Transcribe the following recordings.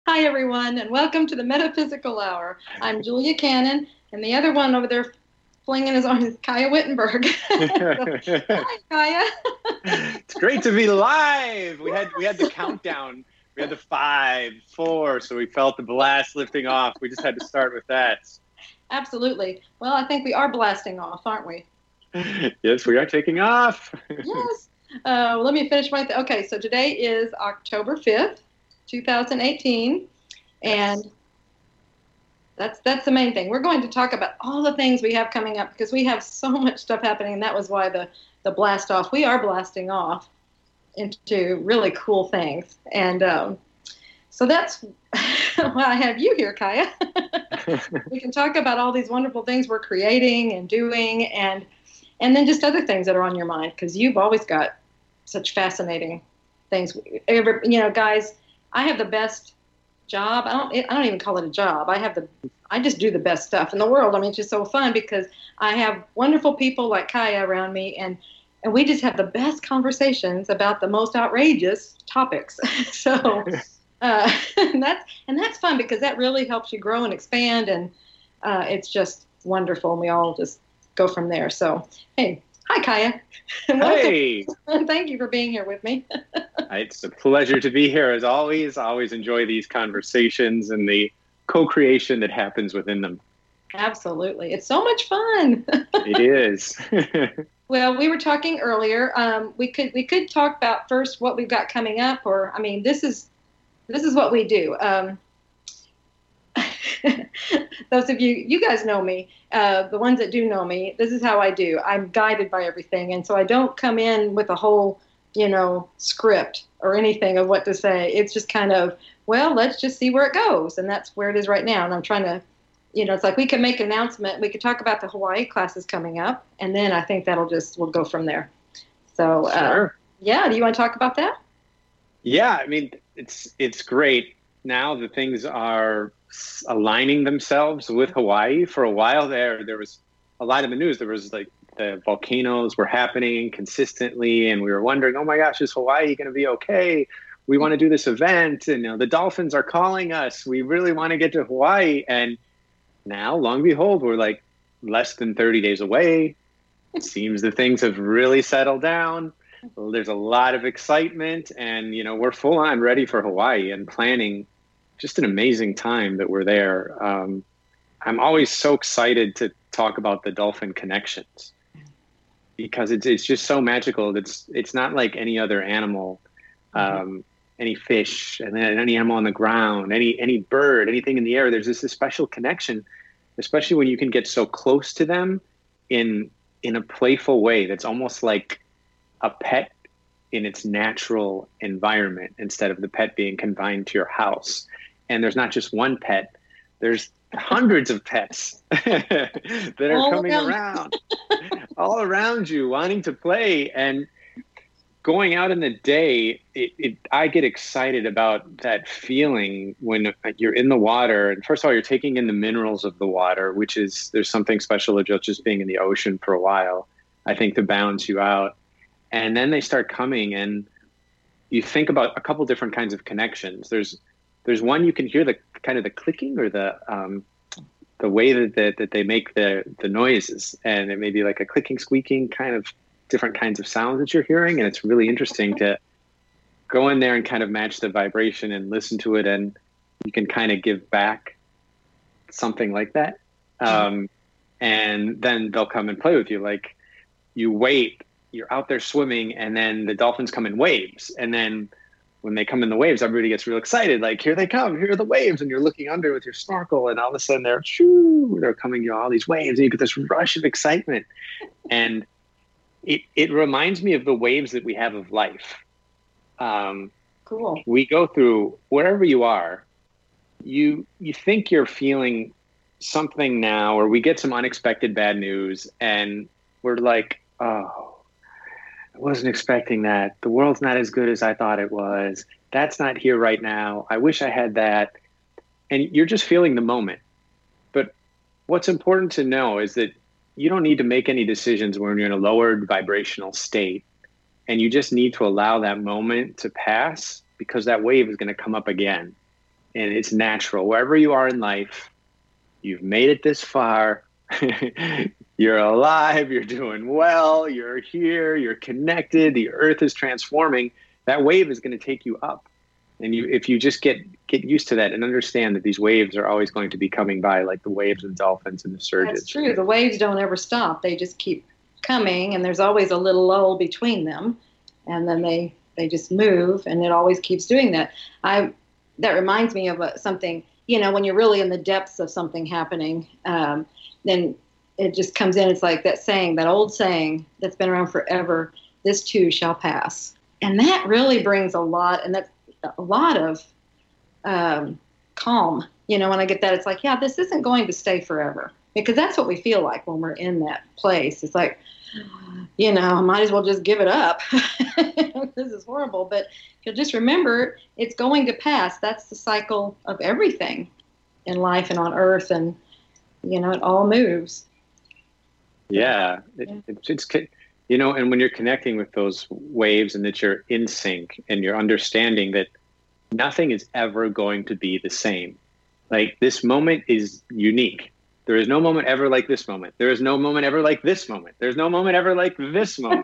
Hi, everyone, and welcome to the Metaphysical Hour. I'm Julia Cannon, and the other one over there flinging his arms is Kaya Wittenberg. Hi, Kaya. It's great to be live. We had the countdown. We had the 5, 4, so we felt the blast lifting off. We just had to start with that. Absolutely. Well, I think we are blasting off, aren't we? Yes, we are taking off. Yes. Let me finish my. Okay, so today is October 5th, 2018, Yes. and that's the main thing. We're going to talk about all the things we have coming up because we have so much stuff happening, and that was why the blast off. We are blasting off into really cool things, and so that's why I have you here, Kaya. We can talk about all these wonderful things we're creating and doing, and then just other things that are on your mind because you've always got such fascinating things. Guys, I have the best job. I don't even call it a job. I just do the best stuff in the world. I mean, it's just so fun because I have wonderful people like Kaya around me, and we just have the best conversations about the most outrageous topics. So and that's fun because that really helps you grow and expand, and it's just wonderful. And we all just go from there. So, hey, hi, Kaya. Welcome. Hey, Thank you for being here with me. it's a pleasure to be here as always. I always enjoy these conversations and the co-creation that happens within them. Absolutely. It's so much fun. It is. Well, we were talking earlier. We could talk about first what we've got coming up, or I mean, this is what we do. Those of you guys know me, the ones that do know me, this is how I do. I'm guided by everything. And so I don't come in with a whole, script or anything of what to say. It's just kind of, well, let's just see where it goes. And that's where it is right now. And I'm trying to, it's like we can make an announcement. We could talk about the Hawaii classes coming up. And then I think we'll go from there. So, Sure. yeah, do you want to talk about that? Yeah, I mean, it's great. Now the things are aligning themselves with Hawaii. For a while there was a lot in the news. There was like the volcanoes were happening consistently, and we were wondering, oh my gosh, is Hawaii going to be okay? We want to do this event, and the dolphins are calling us. We really want to get to Hawaii, and now, long and behold, we're like less than 30 days away. It seems that things have really settled down. There's a lot of excitement, and we're full on ready for Hawaii and planning just an amazing time that we're there. I'm always so excited to talk about the dolphin connections because it's just so magical. It's not like any other animal, any fish, and then any animal on the ground, any bird, anything in the air. There's this special connection, especially when you can get so close to them in a playful way. That's almost like a pet in its natural environment instead of the pet being confined to your house. And there's not just one pet, there's hundreds of pets that are All coming around. all around you, wanting to play. And going out in the day, I get excited about that feeling when you're in the water. And first of all, you're taking in the minerals of the water, there's something special about just being in the ocean for a while, I think, to balance you out. And then they start coming, and you think about a couple different kinds of connections. There's one you can hear the kind of the clicking or the way that they make the noises, and it may be like a clicking, squeaking kind of different kinds of sounds that you're hearing, and it's really interesting to go in there and kind of match the vibration and listen to it, and you can kind of give back something like that. And then they'll come and play with you. Like you wait. You're out there swimming, and then the dolphins come in waves. And then when they come in the waves, everybody gets real excited. Like, here they come, here are the waves. And you're looking under with your snorkel, and all of a sudden they're coming, all these waves, and you get this rush of excitement. And it reminds me of the waves that we have of life. Cool. We go through, wherever you are, you think you're feeling something now, or we get some unexpected bad news, and we're like, oh, I wasn't expecting that. The world's not as good as I thought it was. That's not here right now. I wish I had that. And you're just feeling the moment. But what's important to know is that you don't need to make any decisions when you're in a lowered vibrational state. And you just need to allow that moment to pass, because that wave is going to come up again. and it's natural. Wherever you are in life, you've made it this far. You're alive, you're doing well, you're here, you're connected, the earth is transforming. That wave is going to take you up. And if you just get used to that and understand that these waves are always going to be coming by, like the waves of dolphins and the surges. That's true. The waves don't ever stop. They just keep coming, and there's always a little lull between them. And then they just move, and it always keeps doing that. That reminds me of something, when you're really in the depths of something happening, then it just comes in. It's like that old saying that's been around forever, this too shall pass. And that really brings a lot of calm. When I get that, it's like, yeah, this isn't going to stay forever, because that's what we feel like when we're in that place. It's like, I might as well just give it up. This is horrible. But you'll just remember, it's going to pass. That's the cycle of everything in life and on earth. And, it all moves. Yeah. It's and when you're connecting with those waves and that you're in sync and you're understanding that nothing is ever going to be the same. Like, this moment is unique. There is no moment ever like this moment. There is no moment ever like this moment. There's no moment ever like this moment.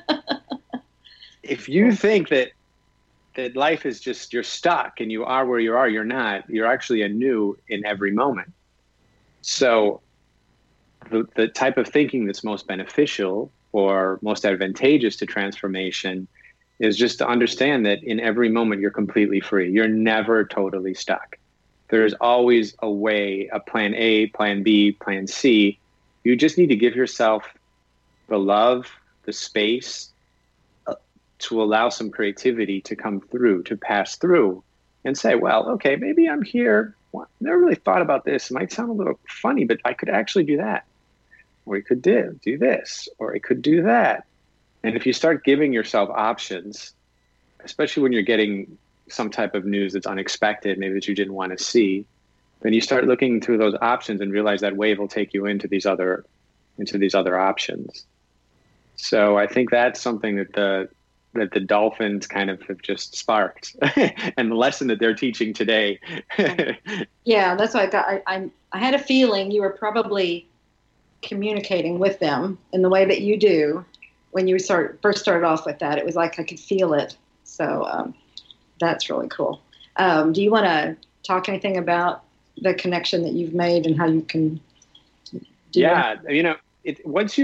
If you think that life is just, you're stuck and you are where you are, you're not. You're actually anew in every moment. So the type of thinking that's most beneficial or most advantageous to transformation is just to understand that in every moment you're completely free. You're never totally stuck. There's always a way, a plan A, plan B, plan C. You just need to give yourself the love, the space to allow some creativity to come through, to pass through, and say, well, okay, maybe I'm here. Well, I never really thought about this. It might sound a little funny, but I could actually do that. Or you could do this, or it could do that. And if you start giving yourself options, especially when you're getting some type of news that's unexpected, maybe that you didn't want to see, then you start looking through those options and realize that wave will take you into these other options. So I think that's something that the dolphins kind of have just sparked, and the lesson that they're teaching today. Yeah, that's what I got. I had a feeling you were probably communicating with them in the way that you do when you first started off with that. It was like I could feel it. So that's really cool. Do you want to talk anything about the connection that you've made and how you can do that? Once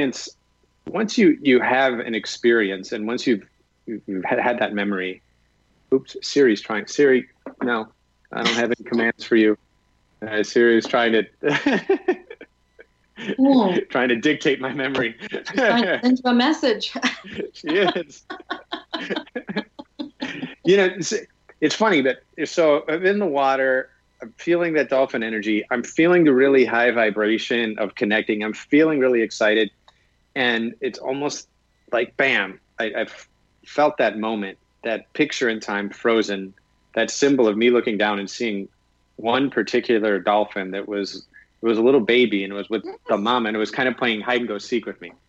you have an experience, and once you've had that memory. Oops, Siri, no, I don't have any commands for you. Siri is trying to trying to dictate my memory. She's trying to send you a message. She is. It's funny, but so I'm in the water, I'm feeling that dolphin energy. I'm feeling the really high vibration of connecting. I'm feeling really excited. And it's almost like, bam, I've felt that moment, that picture in time frozen, that symbol of me looking down and seeing one particular dolphin that was a little baby, and it was with the mom, and it was kind of playing hide and go seek with me.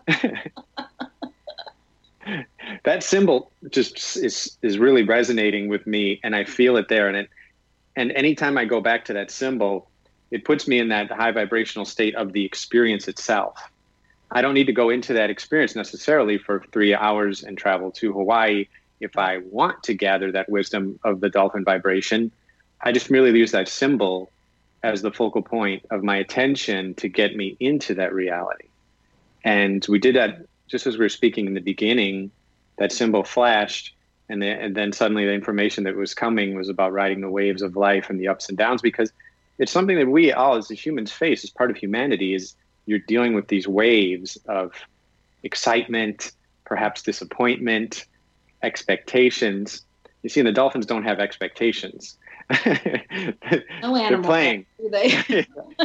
That symbol just is really resonating with me, and I feel it there. And anytime I go back to that symbol, it puts me in that high vibrational state of the experience itself. I don't need to go into that experience necessarily for 3 hours and travel to Hawaii. If I want to gather that wisdom of the dolphin vibration, I just merely use that symbol as the focal point of my attention to get me into that reality. And we did that just as we were speaking in the beginning. That symbol flashed, and then suddenly the information that was coming was about riding the waves of life and the ups and downs, because it's something that we all as the humans face as part of humanity. Is you're dealing with these waves of excitement, perhaps disappointment, expectations. You see, the dolphins don't have expectations. No animal. They're playing. Do they?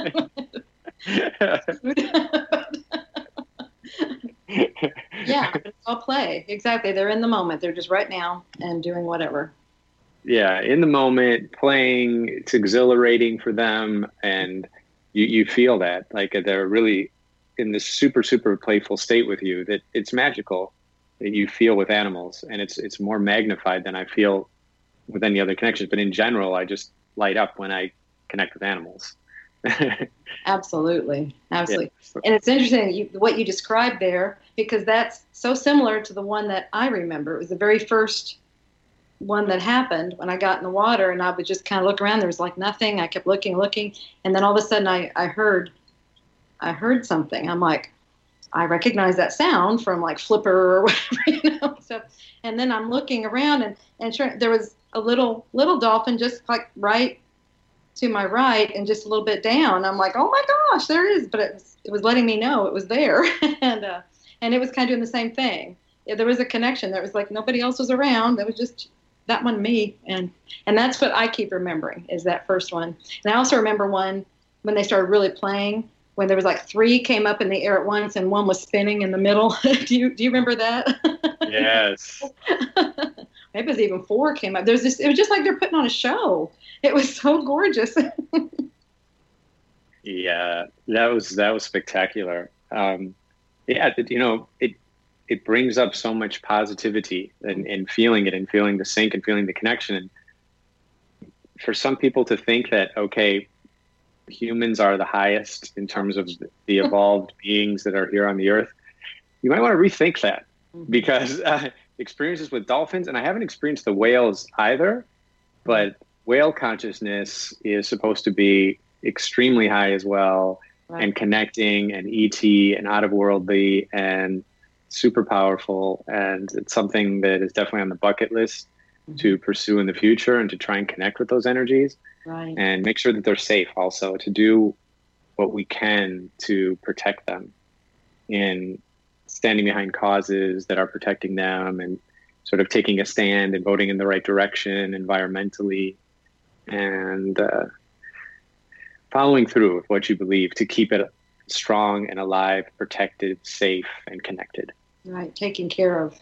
Yeah, it's all play. Exactly. They're in the moment. They're just right now and doing whatever. Yeah, in the moment, playing. It's exhilarating for them, and you feel that, like, they're really in this super, super playful state with you, that it's magical, that you feel with animals, and it's more magnified than I feel with any other connections, but in general, I just light up when I connect with animals. Absolutely. Absolutely. Yeah. And it's interesting what you described there, because that's so similar to the one that I remember. It was the very first one that happened when I got in the water, and I would just kind of look around. There was like nothing. I kept looking, and then all of a sudden I heard something. I'm like, I recognize that sound from like Flipper or whatever, So, and then I'm looking around, and sure, there was a little dolphin just like right to my right and just a little bit down. I'm like, oh my gosh, there it is. But it was letting me know it was there, and it was kind of doing the same thing. Yeah, there was a connection. There was like nobody else was around. There was just that one, me, and that's what I keep remembering is that first one. And I also remember one when they started really playing, when there was like 3 came up in the air at once and one was spinning in the middle. do you remember that? Yes. Maybe it was even 4 came up. It was just like they're putting on a show. It was so gorgeous. Yeah, that was spectacular. It brings up so much positivity and feeling it and feeling the sync and feeling the connection. And for some people to think that, okay, humans are the highest in terms of the evolved beings that are here on the earth, you might want to rethink that, because experiences with dolphins, and I haven't experienced the whales either, but whale consciousness is supposed to be extremely high as well, right, and connecting and ET and out of worldly and super powerful. And it's something that is definitely on the bucket list to pursue in the future and to try and connect with those energies, right, and make sure that they're safe also, to do what we can to protect them in standing behind causes that are protecting them and sort of taking a stand and voting in the right direction environmentally, and following through with what you believe to keep it strong and alive, protected, safe, and connected. Right, taking care of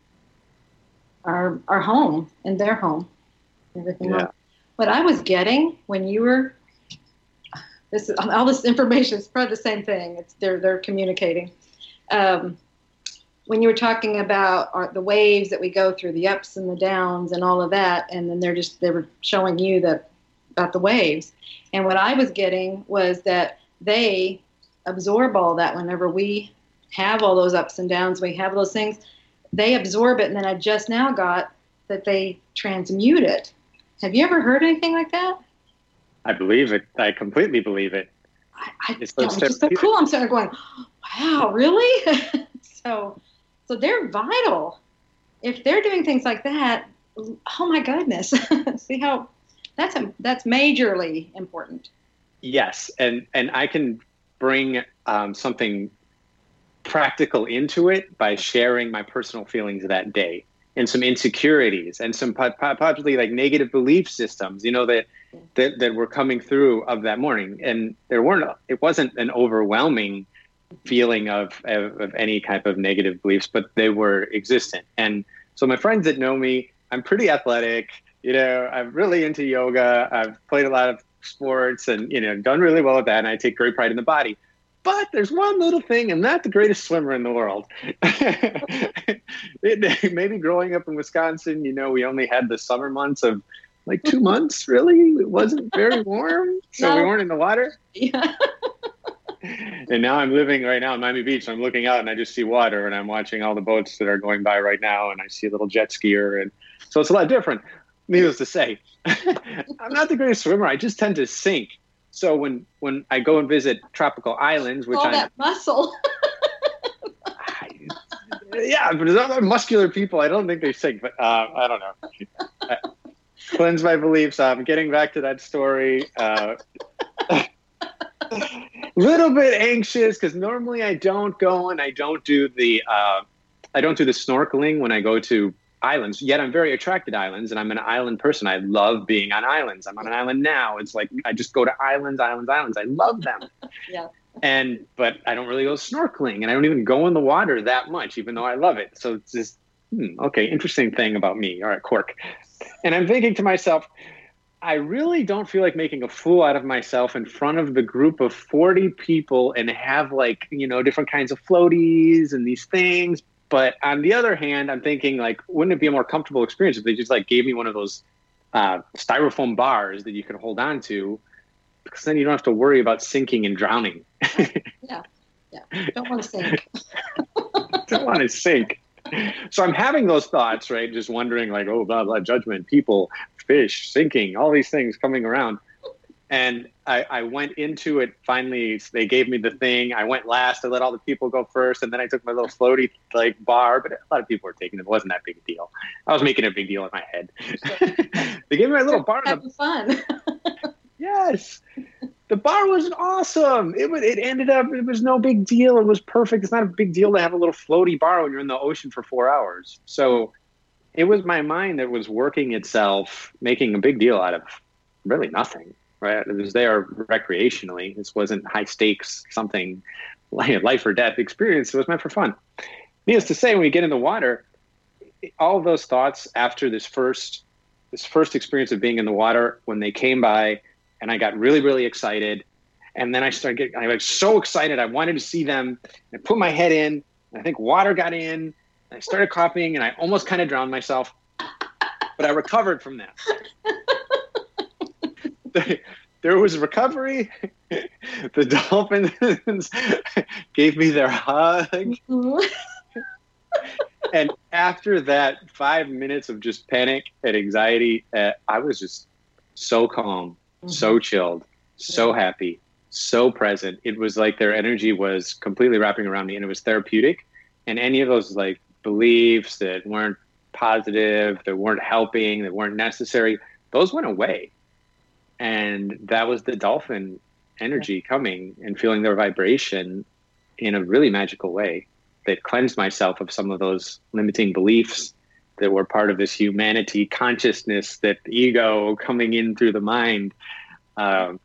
our home and their home, everything else. What I was getting when you were, all this information is probably the same thing. They're communicating. When you were talking about the waves that we go through, the ups and the downs and all of that, and then they were showing you about the waves. And what I was getting was that they absorb all that whenever we have all those ups and downs, we have those things, they absorb it. And then I just now got that they transmute it. Have you ever heard anything like that? I believe it. I completely believe it. It's just so cool. I'm sitting there going, wow, really? So they're vital. If they're doing things like that, oh my goodness. See how that's majorly important. Yes. And I can bring something practical into it by sharing my personal feelings that day and some insecurities and some possibly like negative belief systems, that were coming through of that morning. And it wasn't an overwhelming feeling of any type of negative beliefs, but they were existent. And so my friends that know me, I'm pretty athletic, I'm really into yoga. I've played a lot of sports and, done really well at that. And I take great pride in the body. But there's one little thing, I'm not the greatest swimmer in the world. Maybe growing up in Wisconsin, we only had the summer months of like 2 months, really. It wasn't very warm, so we weren't in the water. Yeah. And now I'm living right now in Miami Beach. I'm looking out and I just see water, and I'm watching all the boats that are going by right now, and I see a little jet skier. And so it's a lot different. Needless to say, I'm not the greatest swimmer. I just tend to sink. So when I go and visit tropical islands, which that muscle. Yeah, but there's other muscular people. I don't think they sink, but I don't know. Cleanse my beliefs. I'm getting back to that story. Little bit anxious because normally I don't go and I don't do the snorkeling when I go to islands. Yet I'm very attracted to islands, and I'm an island person. I love being on islands. I'm on an island now. It's like I just go to islands. I love them. Yeah. But I don't really go snorkeling, and I don't even go in the water that much, even though I love it. So it's just okay, interesting thing about me. All right, quirk. And I'm thinking to myself, I really don't feel like making a fool out of myself in front of the group of 40 people and have different kinds of floaties and these things. But on the other hand, I'm thinking wouldn't it be a more comfortable experience if they just gave me one of those styrofoam bars that you can hold on to, because then you don't have to worry about sinking and drowning. Yeah. Don't want to sink. Don't want to sink. So I'm having those thoughts, right? Just wondering, like, oh, blah, blah, judgment, people, fish, sinking, all these things coming around. And I went into it. Finally, they gave me the thing. I went last. I let all the people go first. And then I took my little floaty like bar, but a lot of people were taking it. It wasn't that big a deal. I was making a big deal in my head. They gave me my little bar. Having fun. Yes. The bar was awesome. It ended up, it was no big deal. It was perfect. It's not a big deal to have a little floaty bar when you're in the ocean for 4 hours. So it was my mind that was working itself, making a big deal out of really nothing, right? It was there recreationally. This wasn't high stakes, something like a life or death experience. It was meant for fun. Needless to say, when we get in the water, all of those thoughts after this first experience of being in the water, when they came by, and I got really, really excited. And then I was so excited. I wanted to see them. I put my head in. And I think water got in. And I started coughing, and I almost kind of drowned myself. But I recovered from that. There was recovery. The dolphins gave me their hug. Mm-hmm. And after that 5 minutes of just panic and anxiety, I was just so calm. So chilled, so happy, so present. It was like their energy was completely wrapping around me, and it was therapeutic. And any of those like beliefs that weren't positive, that weren't helping, that weren't necessary, those went away. And that was the dolphin energy coming and feeling their vibration in a really magical way that cleansed myself of some of those limiting beliefs that were part of this humanity consciousness, that ego coming in through the mind. So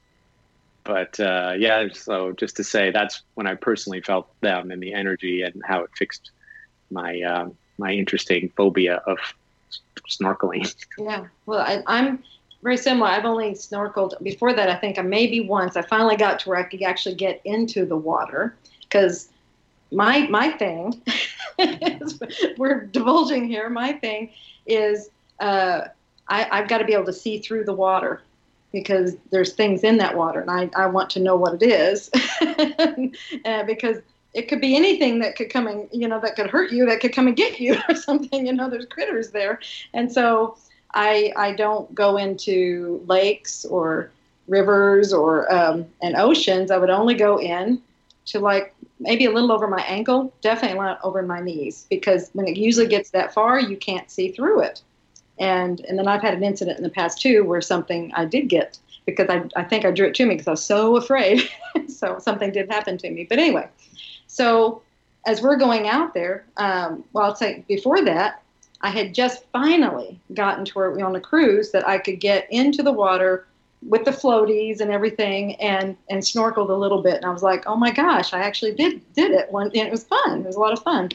just to say, that's when I personally felt them and the energy and how it fixed my my interesting phobia of snorkeling. Yeah, well, I'm very similar. I've only snorkeled before that. I think maybe once. I finally got to where I could actually get into the water, because my thing is, we're divulging here. My thing is I've got to be able to see through the water, because there's things in that water, and I want to know what it is. Because it could be anything that could come and, that could hurt you, that could come and get you or something. There's critters there. And so I don't go into lakes or rivers or and oceans. I would only go in to like maybe a little over my ankle, definitely not over my knees, because when it usually gets that far, you can't see through it. And then I've had an incident in the past too, where something I did get, because I think I drew it to me because I was so afraid. So something did happen to me. But anyway, so as we're going out there, I'll say before that, I had just finally gotten to where we were on a cruise that I could get into the water with the floaties and everything, and snorkeled a little bit. And I was like, oh my gosh, I actually did it. And it was fun. It was a lot of fun.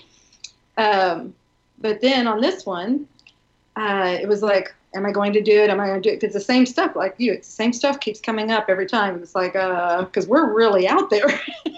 But then on this one, it was like, am I going to do it? Am I going to do it? Because the same stuff, like you, it's the same stuff keeps coming up every time. It's like, because we're really out there.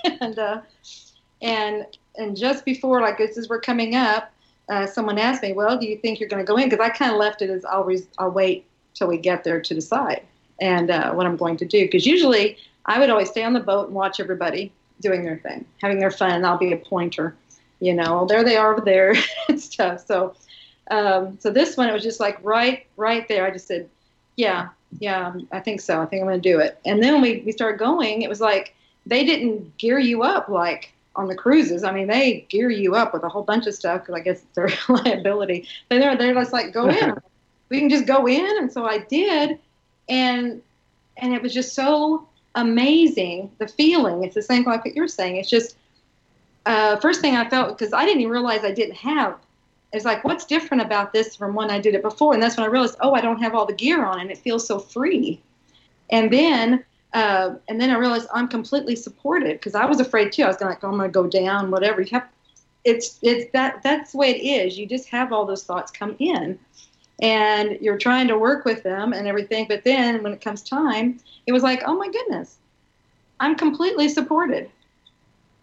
and just before, like, as we're coming up, someone asked me, well, do you think you're going to go in? Because I kind of left it as I'll wait till we get there to decide and what I'm going to do. Because usually I would always stay on the boat and watch everybody doing their thing, having their fun, and I'll be a pointer, there they are over there and stuff. So this one, it was just like right there. I just said, yeah, I think so. I think I'm going to do it. And then when we started going, it was like they didn't gear you up like on the cruises. I mean, they gear you up with a whole bunch of stuff because I guess it's their liability. But they're just like, go in. We can just go in. And so I did. And it was just so amazing, the feeling. It's the same like what you're saying. It's just first thing I felt, because I didn't even realize I didn't have. It's like, what's different about this from when I did it before? And that's when I realized, I don't have all the gear on, and it feels so free. And then I realized I'm completely supported, because I was afraid too. I was going, I'm going to go down, whatever. That's the way it is. You just have all those thoughts come in, and you're trying to work with them and everything. But then when it comes time, it was like, oh my goodness, I'm completely supported.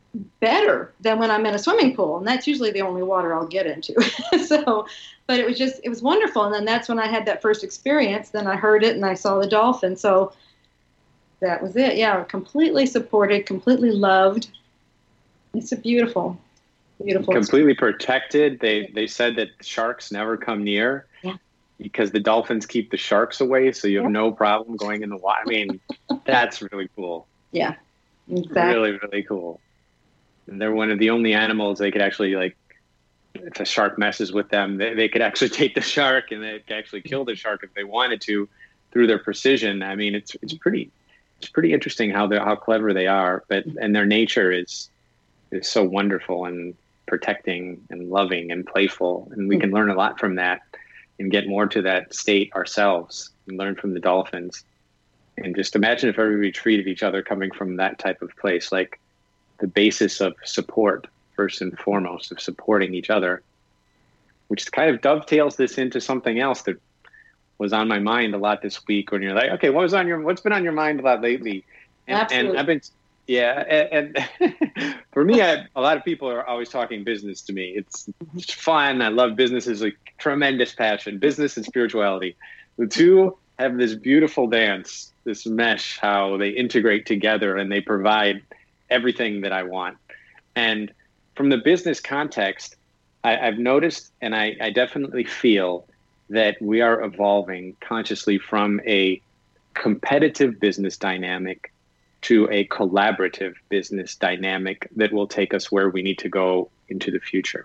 better than when I'm in a swimming pool. And that's usually the only water I'll get into. So, but it was wonderful. And then that's when I had that first experience. Then I heard it and I saw the dolphin. So that was it. Yeah. Completely supported, completely loved. It's a beautiful, beautiful. Completely protected. They said that sharks never come near. Yeah. Because the dolphins keep the sharks away. So you have no problem going in the water. I mean, that's really cool. Yeah. Exactly. Really, really cool. And they're one of the only animals they could actually, like, if a shark messes with them, they could actually take the shark and they could actually kill the shark if they wanted to through their precision. I mean, it's pretty interesting how clever they are, and their nature is so wonderful and protecting and loving and playful. And we can learn a lot from that and get more to that state ourselves and learn from the dolphins. And just imagine if everybody treated each other coming from that type of place, like the basis of support, first and foremost, of supporting each other, which kind of dovetails this into something else that was on my mind a lot this week. When you're like, okay, what's been on your mind a lot lately? Absolutely. And I've been, and for me, a lot of people are always talking business to me. It's fun. I love business. Is a tremendous passion. Business and spirituality, the two have this beautiful dance, this mesh, how they integrate together and they provide everything that I want. And from the business context, I've noticed, and I definitely feel that we are evolving consciously from a competitive business dynamic to a collaborative business dynamic that will take us where we need to go into the future.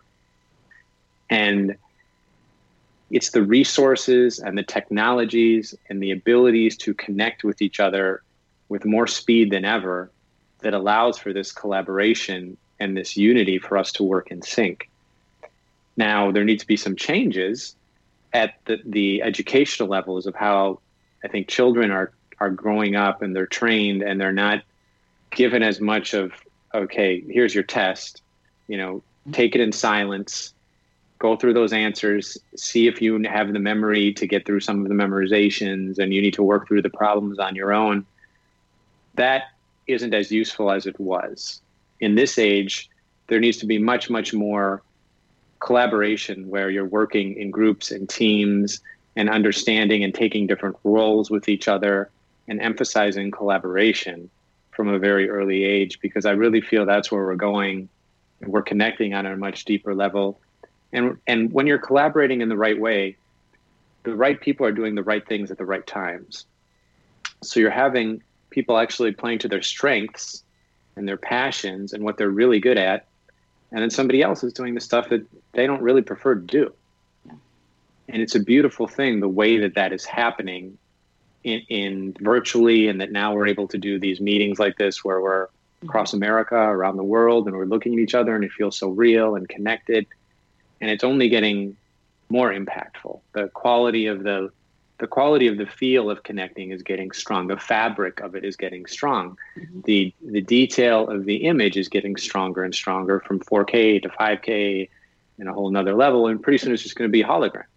And it's the resources and the technologies and the abilities to connect with each other with more speed than ever that allows for this collaboration and this unity for us to work in sync. Now, there needs to be some changes at the educational levels of how I think children are growing up, and they're trained and they're not given as much of, okay, here's your test, take it in silence, go through those answers, see if you have the memory to get through some of the memorizations, and you need to work through the problems on your own. That isn't as useful as it was. In this age, there needs to be much, much more collaboration where you're working in groups and teams and understanding and taking different roles with each other and emphasizing collaboration from a very early age, because I really feel that's where we're going. We're connecting on a much deeper level. And when you're collaborating in the right way, the right people are doing the right things at the right times. So you're having people actually playing to their strengths and their passions and what they're really good at. And then somebody else is doing the stuff that they don't really prefer to do. And it's a beautiful thing, the way that is happening in virtually, and that now we're able to do these meetings like this where we're across America, around the world, and we're looking at each other and it feels so real and connected. And it's only getting more impactful. The quality of the feel of connecting is getting strong. The fabric of it is getting strong. Mm-hmm. The detail of the image is getting stronger and stronger, from 4K to 5K and a whole nother level. And pretty soon it's just going to be hologram,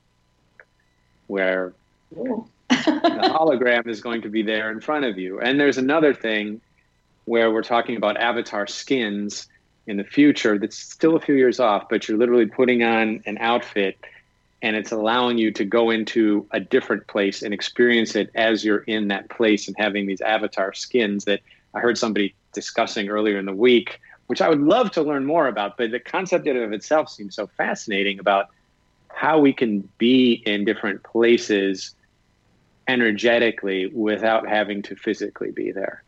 where the hologram is going to be there in front of you. And there's another thing where we're talking about avatar skins in the future that's still a few years off, but you're literally putting on an outfit and it's allowing you to go into a different place and experience it as you're in that place, and having these avatar skins that I heard somebody discussing earlier in the week, which I would love to learn more about. But the concept in of itself seems so fascinating about how we can be in different places energetically without having to physically be there.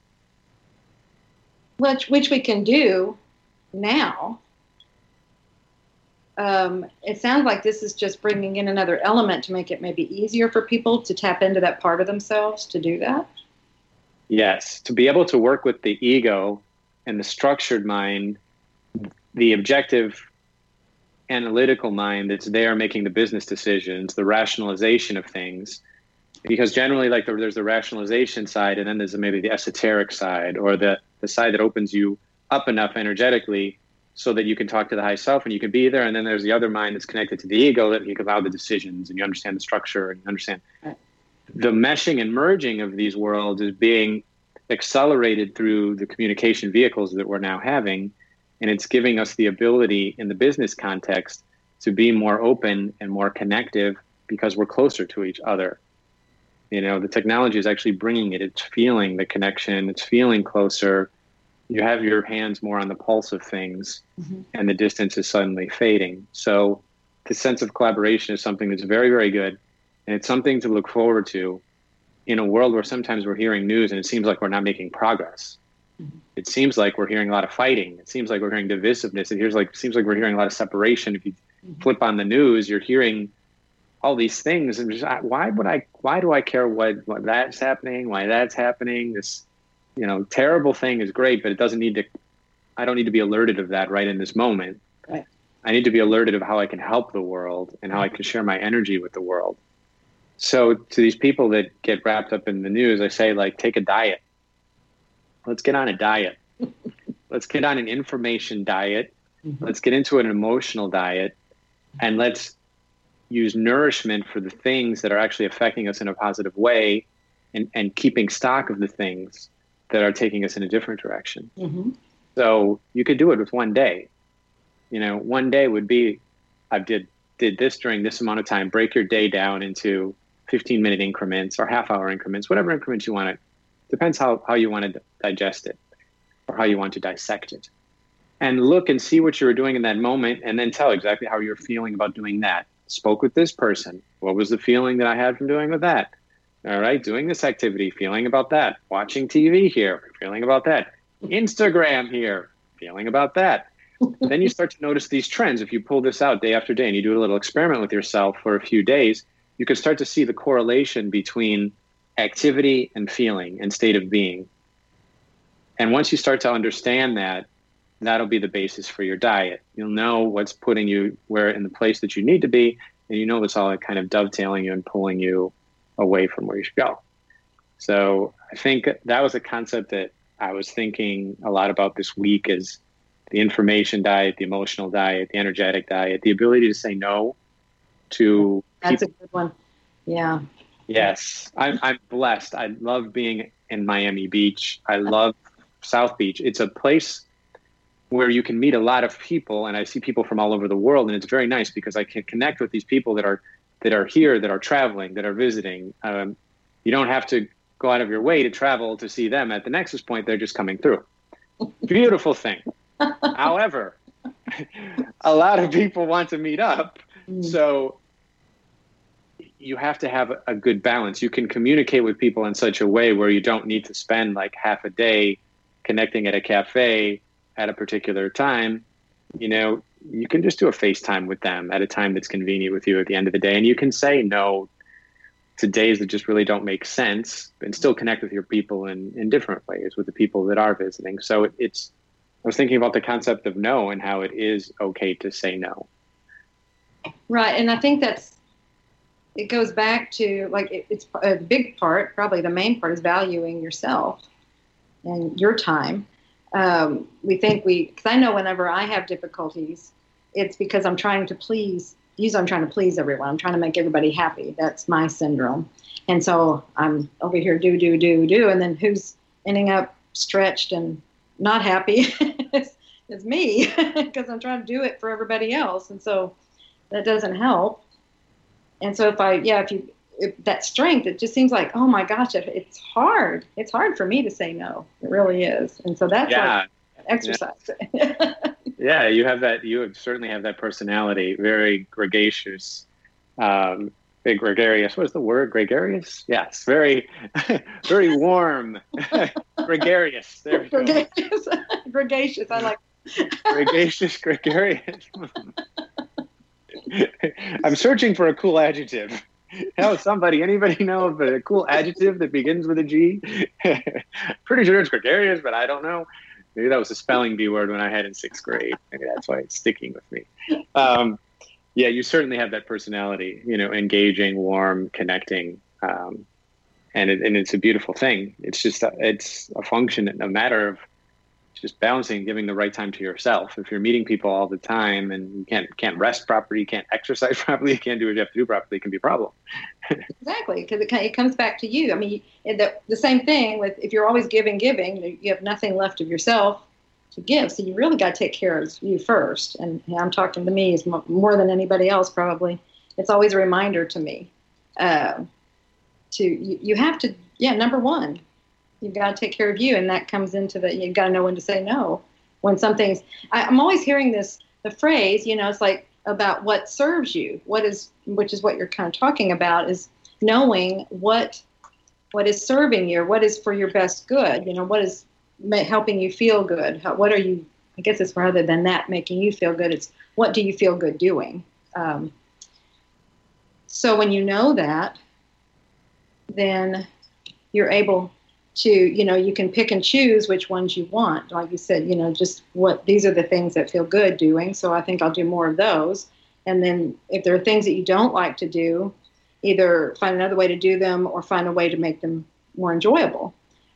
Which we can do now. It sounds like this is just bringing in another element to make it maybe easier for people to tap into that part of themselves to do that. Yes, to be able to work with the ego and the structured mind, the objective analytical mind that's there making the business decisions, the rationalization of things. Because generally, like, there's the rationalization side, and then there's maybe the esoteric side, or the side that opens you up enough energetically so that you can talk to the high self and you can be there. And then there's the other mind that's connected to the ego that you can allow the decisions, and you understand the structure, and you understand the meshing and merging of these worlds is being accelerated through the communication vehicles that we're now having. And it's giving us the ability in the business context to be more open and more connective because we're closer to each other. You know, the technology is actually bringing it. It's feeling the connection. It's feeling closer. You have your hands more on the pulse of things, and the distance is suddenly fading. So the sense of collaboration is something that's very, very good. And it's something to look forward to in a world where sometimes we're hearing news and it seems like we're not making progress. It seems like we're hearing a lot of fighting. It seems like we're hearing divisiveness. It seems like we're hearing a lot of separation. If you flip on the news, you're hearing all these things, and just, why do I care what that's happening, why that's happening? This, you know, terrible thing is great, but I don't need to be alerted of that right in this moment. Right. I need to be alerted of how I can help the world and how I can share my energy with the world. So to these people that get wrapped up in the news, I say, like, take a diet. Let's get on a diet. Let's get on an information diet. Let's get into an emotional diet, and let's use nourishment for the things that are actually affecting us in a positive way, and keeping stock of the things that are taking us in a different direction. So you could do it with one day. You know, one day would be, I did this during this amount of time. Break your day down into 15-minute increments or half-hour increments, whatever increments you want to. Depends how you want to digest it or how you want to dissect it. And look and see what you were doing in that moment, and then tell exactly how you're feeling about doing that. Spoke with this person. What was the feeling that I had from doing with that? All right, doing this activity, feeling about that. Watching TV here, feeling about that. Instagram here, feeling about that. Then you start to notice these trends. If you pull this out day after day and you do a little experiment with yourself for a few days, you can start to see the correlation between activity and feeling and state of being. And once you start to understand that, that'll be the basis for your diet. You'll know what's putting you where in the place that you need to be, and you know it's all kind of dovetailing you and pulling you away from where you should go. So I think that was a concept that I was thinking a lot about this week, is the information diet, the emotional diet, the energetic diet, the ability to say no to That's people. A good one. Yeah. Yes. I'm blessed. I love being in Miami Beach. I love South Beach. It's a place where you can meet a lot of people, and I see people from all over the world, and it's very nice because I can connect with these people that are here, that are traveling, that are visiting. You don't have to go out of your way to travel to see them at the Nexus Point. They're just coming through. Beautiful thing. However, a lot of people want to meet up, so you have to have a good balance. You can communicate with people in such a way where you don't need to spend like half a day connecting at a cafe at a particular time. You know, you can just do a FaceTime with them at a time that's convenient with you at the end of the day. And you can say no to days that just really don't make sense and still connect with your people in different ways with the people that are visiting. So I was thinking about the concept of no and how it is okay to say no. Right. And I think it goes back to, like, it's a big part, probably the main part, is valuing yourself and your time. Because I know whenever I have difficulties, it's because I'm trying to please everyone. I'm trying to make everybody happy. That's my syndrome. And so I'm over here, do. And then who's ending up stretched and not happy is me, because I'm trying to do it for everybody else. And so that doesn't help. And so if that strength, it just seems like, oh my gosh, it's hard. It's hard for me to say no. It really is. And so that's like exercise. Yeah, you have that. You certainly have that personality, very gregarious. Big gregarious. What is the word? Gregarious? Yes, very, very warm. Gregarious. There we go. Gregarious. I like. Gregarious. I'm searching for a cool adjective. Anybody know of a cool adjective that begins with a G? Pretty sure it's gregarious, but I don't know. Maybe that was a spelling bee word when I had in 6th grade. Maybe that's why it's sticking with me. Yeah, you certainly have that personality, engaging, warm, connecting. And it's a beautiful thing. It's just, it's a function, a matter of just balancing, giving the right time to yourself. If you're meeting people all the time and you can't rest properly, you can't exercise properly, you can't do what you have to do properly, it can be a problem. Exactly, because it comes back to you. I mean, the same thing with, if you're always giving, you have nothing left of yourself. to give. So you really got to take care of you first. And I'm talking to me as more than anybody else probably. It's always a reminder to me you have to, number one, you've got to take care of you. And that comes into you've got to know when to say no. When something's, I'm always hearing the phrase, it's like about what serves you, which is what you're kind of talking about, is knowing what is serving you, or what is for your best good, what is helping you feel good. What are you, I guess it's rather than that making you feel good, it's what do you feel good doing? So when you know that, then you're able to, you can pick and choose which ones you want. Like you said, just these are the things that feel good doing. So I think I'll do more of those. And then if there are things that you don't like to do, either find another way to do them or find a way to make them more enjoyable.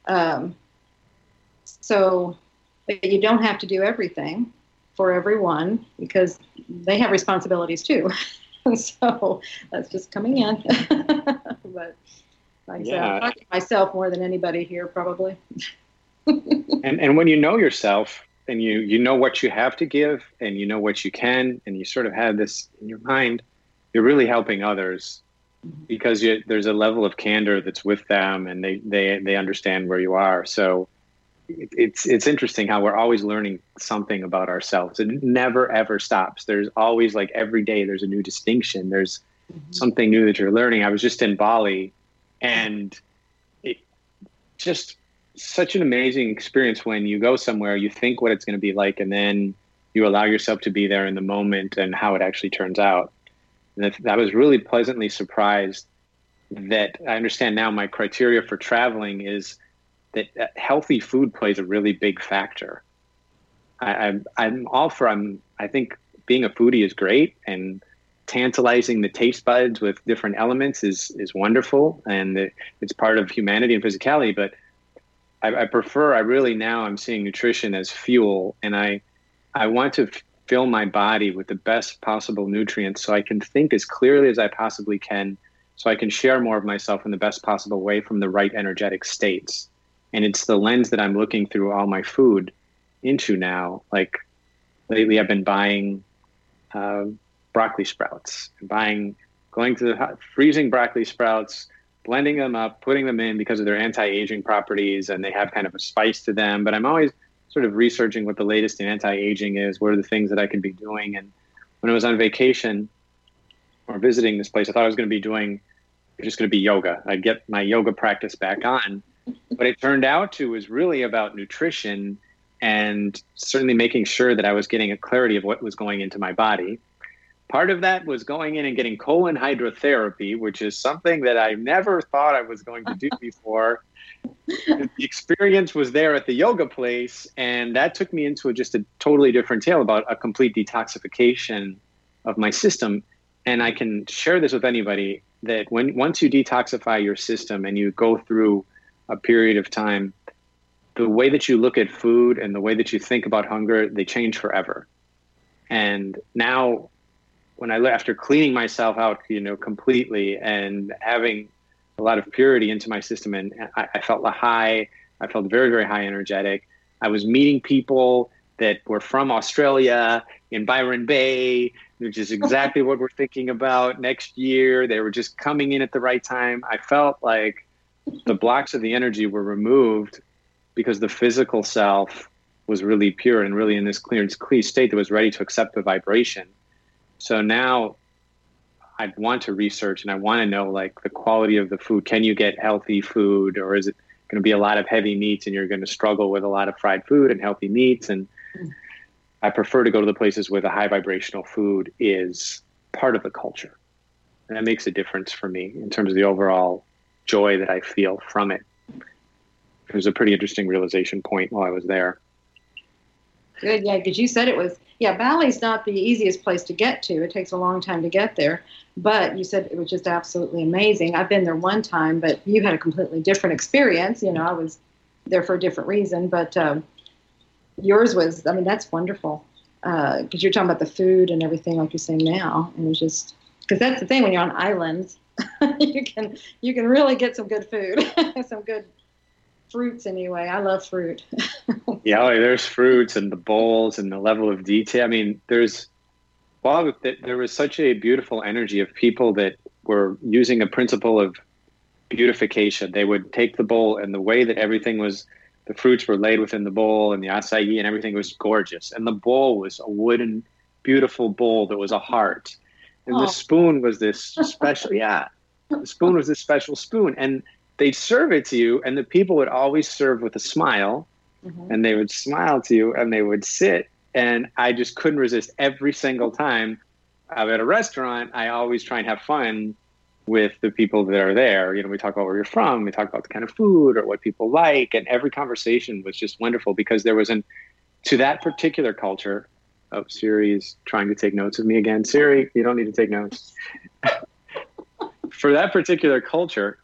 So but you don't have to do everything for everyone, because they have responsibilities too. So that's just coming in. But like I said, I'm talking to myself more than anybody here, probably. and when you know yourself and you know what you have to give and you know what you can, and you sort of have this in your mind, you're really helping others, because there's a level of candor that's with them, and they understand where you are. So it's interesting how we're always learning something about ourselves. It never ever stops. There's always, like, every day there's a new distinction. There's something new that you're learning. I was just in Bali, and it just such an amazing experience when you go somewhere, you think what it's going to be like, and then you allow yourself to be there in the moment and how it actually turns out. And I was really pleasantly surprised that I understand now my criteria for traveling is that healthy food plays a really big factor. I think being a foodie is great, and tantalizing the taste buds with different elements is wonderful, and it's part of humanity and physicality. But I'm seeing nutrition as fuel, and I want to fill my body with the best possible nutrients so I can think as clearly as I possibly can, so I can share more of myself in the best possible way from the right energetic states. And it's the lens that I'm looking through all my food into now. Like lately I've been buying broccoli sprouts, going to freezing broccoli sprouts, blending them up, putting them in because of their anti-aging properties, and they have kind of a spice to them. But I'm always sort of researching what the latest in anti-aging is, what are the things that I could be doing. And when I was on vacation or visiting this place, I thought I was going to be yoga. I'd get my yoga practice back on. But it turned out to was really about nutrition, and certainly making sure that I was getting a clarity of what was going into my body. Part of that was going in and getting colon hydrotherapy, which is something that I never thought I was going to do before. The experience was there at the yoga place, and that took me into just a totally different tale about a complete detoxification of my system. And I can share this with anybody, that once you detoxify your system and you go through a period of time, the way that you look at food and the way that you think about hunger, they change forever. And now, after cleaning myself out, completely, and having a lot of purity into my system, and I felt I felt very, very high energetic. I was meeting people that were from Australia in Byron Bay, which is exactly what we're thinking about next year. They were just coming in at the right time. I felt like the blocks of the energy were removed because the physical self was really pure and really in this clear state that was ready to accept the vibration. So now I want to research, and I want to know, like, the quality of the food. Can you get healthy food, or is it going to be a lot of heavy meats and you're going to struggle with a lot of fried food and healthy meats? And I prefer to go to the places where the high vibrational food is part of the culture. And that makes a difference for me in terms of the overall joy that I feel from it. It was a pretty interesting realization point while I was there. Good, yeah, because you said it was, Bali's not the easiest place to get to. It takes a long time to get there. But you said it was just absolutely amazing. I've been there one time, but you had a completely different experience. I was there for a different reason. But yours was, that's wonderful. Because you're talking about the food and everything like you're saying now. And it's just, because that's the thing, when you're on islands, you can really get some good food, some good fruits anyway. I love fruit. Yeah, like there's fruits and the bowls and the level of detail. I mean, there was such a beautiful energy of people that were using a principle of beautification. They would take the bowl, and the way that everything was, the fruits were laid within the bowl and the acai and everything was gorgeous. And the bowl was a wooden, beautiful bowl that was a heart. And the spoon was this special, yeah, the spoon was this special spoon. And they'd serve it to you, and the people would always serve with a smile, and they would smile to you, and they would sit. And I just couldn't resist. Every single time I'm at a restaurant, I always try and have fun with the people that are there. You know, we talk about where you're from, we talk about the kind of food or what people like, and every conversation was just wonderful because there was to that particular culture. Oh, Siri is trying to take notes of me again. Siri, you don't need to take notes. For that particular culture,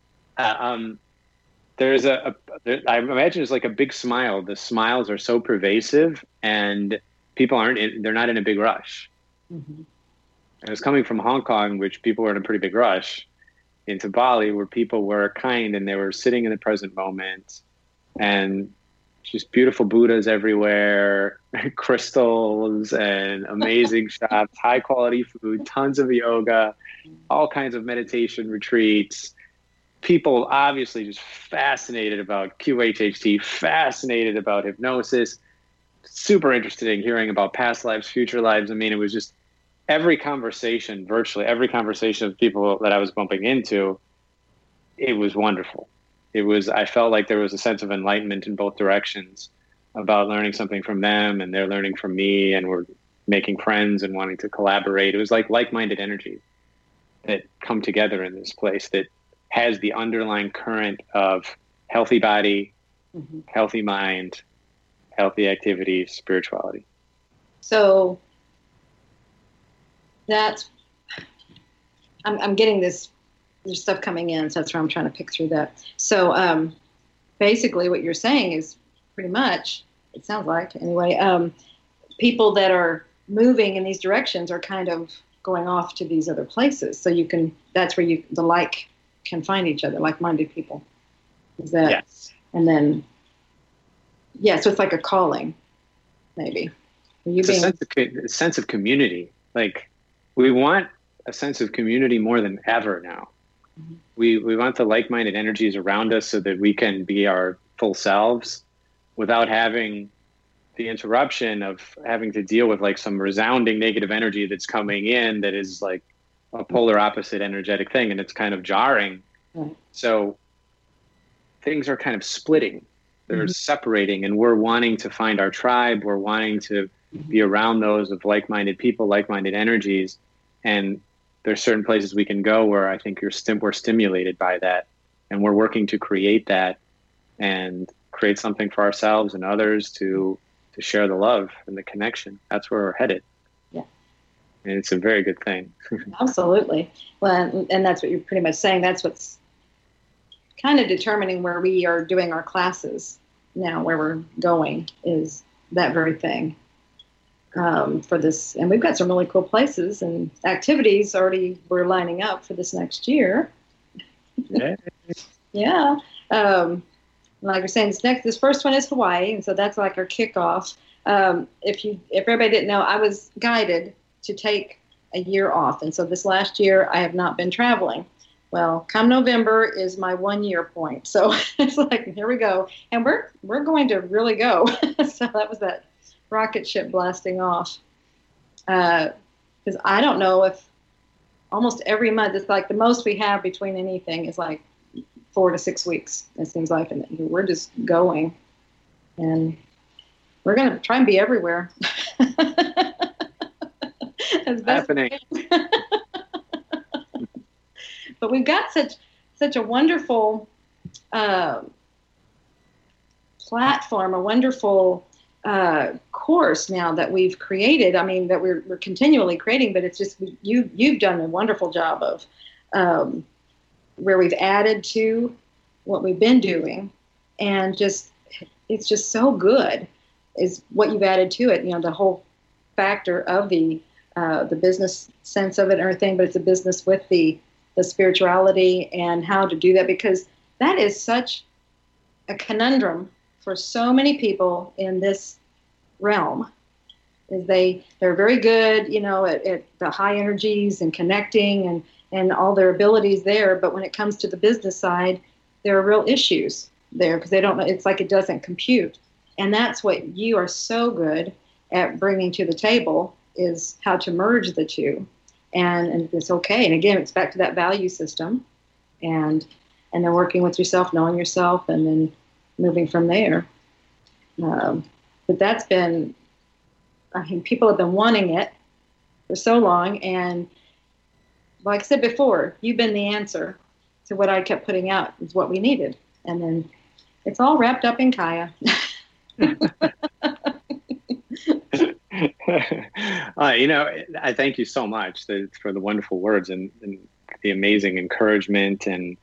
there's I imagine it's like a big smile. The smiles are so pervasive, and people they're not in a big rush. And it's coming from Hong Kong, which people were in a pretty big rush, into Bali, where people were kind and they were sitting in the present moment, and just beautiful Buddhas everywhere, crystals and amazing shops, high quality food, tons of yoga, all kinds of meditation retreats. People obviously just fascinated about QHHT, fascinated about hypnosis, super interested in hearing about past lives, future lives. I mean, it was just virtually every conversation of people that I was bumping into, it was wonderful. I felt like there was a sense of enlightenment in both directions about learning something from them, and they're learning from me, and we're making friends and wanting to collaborate. It was like like-minded energy that come together in this place that has the underlying current of healthy body, healthy mind, healthy activity, spirituality. So I'm getting this, there's stuff coming in, so that's why I'm trying to pick through that. So basically what you're saying is pretty much, it sounds like anyway, people that are moving in these directions are kind of going off to these other places. So that's where the like can find each other, like-minded people. Is that? Yes. And then, so it's like a calling, maybe. A sense of community. Like, we want a sense of community more than ever now. We want the like-minded energies around us so that we can be our full selves without having the interruption of having to deal with like some resounding negative energy that's coming in that is like a polar opposite energetic thing, and it's kind of jarring. So things are kind of splitting. They're separating, and we're wanting to find our tribe. We're wanting to be around those of like-minded people, like-minded energies. And there's certain places we can go where I think we're stimulated by that. And we're working to create that and create something for ourselves and others to share the love and the connection. That's where we're headed. Yeah. And it's a very good thing. Absolutely. Well, and that's what you're pretty much saying. That's what's kind of determining where we are doing our classes now, where we're going, is that very thing. For this, and we've got some really cool places and activities already we're lining up for this next year. Yeah. Like you're saying, this first one is Hawaii, and so that's like our kickoff. If everybody didn't know, I was guided to take a year off, and so this last year I have not been traveling. Well, come November is my 1 year point, so it's like, here we go, and we're going to really go. So that was that rocket ship blasting off, because I don't know if almost every month, it's like the most we have between anything is like 4 to 6 weeks, it seems like, and we're just going, and we're going to try and be everywhere. As best happening. But we've got such a wonderful platform, a wonderful course now that we've created. I mean, that we're continually creating, but it's just you've done a wonderful job of where we've added to what we've been doing, and it's just so good is what you've added to it. You know, the whole factor of the business sense of it and everything, but it's a business with the spirituality and how to do that, because that is such a conundrum for so many people in this realm is they're very good, at the high energies and connecting and all their abilities there. But when it comes to the business side, there are real issues there because they don't know. It's like it doesn't compute. And that's what you are so good at bringing to the table is how to merge the two. And it's okay. And again, it's back to that value system and then working with yourself, knowing yourself, and then moving from there. But that's been, people have been wanting it for so long. And like I said before, you've been the answer to what I kept putting out is what we needed. And then it's all wrapped up in Kaya. I thank you so much for the wonderful words and the amazing encouragement. And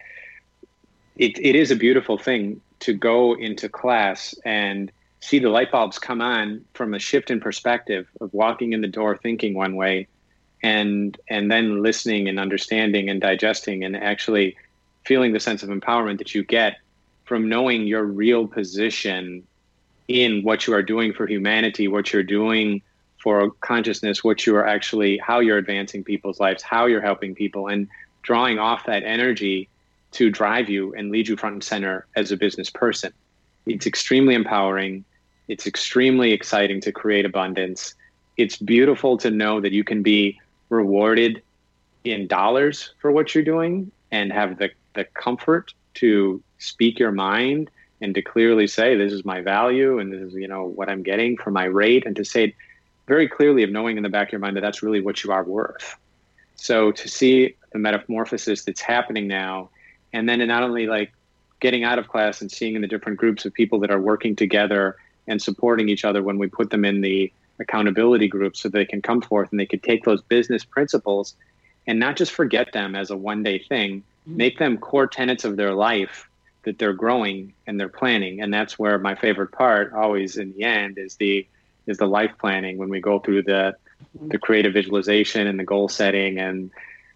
it is a beautiful thing to go into class and see the light bulbs come on from a shift in perspective of walking in the door thinking one way and then listening and understanding and digesting and actually feeling the sense of empowerment that you get from knowing your real position in what you are doing for humanity, what you're doing for consciousness, how you're advancing people's lives, how you're helping people, and drawing off that energy to drive you and lead you front and center as a business person. It's extremely empowering. It's extremely exciting to create abundance. It's beautiful to know that you can be rewarded in dollars for what you're doing and have the comfort to speak your mind and to clearly say, this is my value and this is, what I'm getting for my rate, and to say it very clearly, of knowing in the back of your mind that that's really what you are worth. So to see the metamorphosis that's happening now, and then not only like getting out of class and seeing in the different groups of people that are working together and supporting each other when we put them in the accountability group so they can come forth and they could take those business principles and not just forget them as a one-day thing, make them core tenets of their life that they're growing and they're planning. And that's where my favorite part always in the end is the life planning, when we go through the creative visualization and the goal setting. And